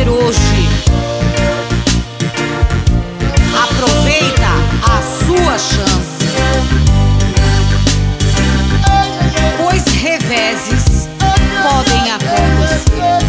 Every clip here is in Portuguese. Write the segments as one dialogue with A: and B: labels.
A: fazer hoje. Aproveita a sua chance, pois reveses podem acontecer.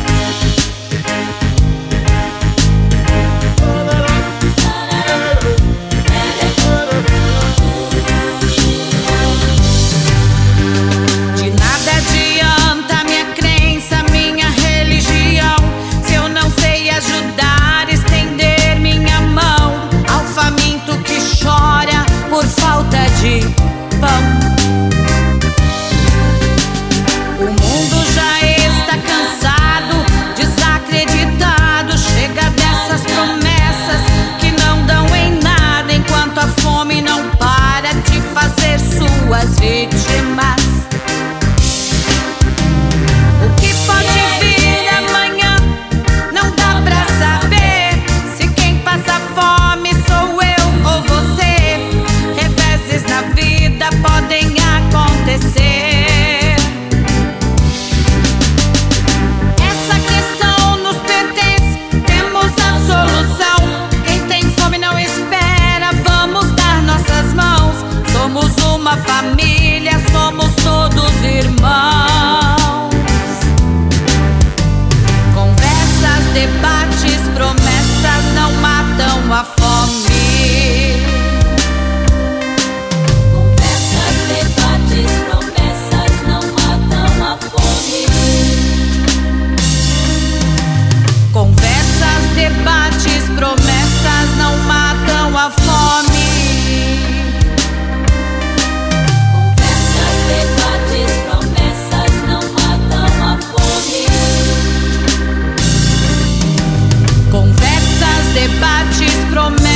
A: De nada adianta minha crença, minha religião, se eu não sei ajudar, estender minha mão ao faminto que chora por falta de pão. O mundo já está cansado, desacreditado, chega dessas promessas que não dão em nada, enquanto a fome não para de fazer suas vítimas. O que pode vir amanhã não dá pra saber, se quem passa fome sou eu ou você. Reveses na vida podem acontecer. Essa questão nos pertence, temos a solução. Quem tem fome não espera, vamos dar nossas mãos. Somos uma família, somos todos irmãos. Conversas, debates, promessas não matam a fome.
B: Conversas, debates, promessas não matam a fome.
A: Conversas, debates, promessas não matam a fome.
B: Conversas, debates, promessas não matam a fome.
A: Conversas, debates, promessas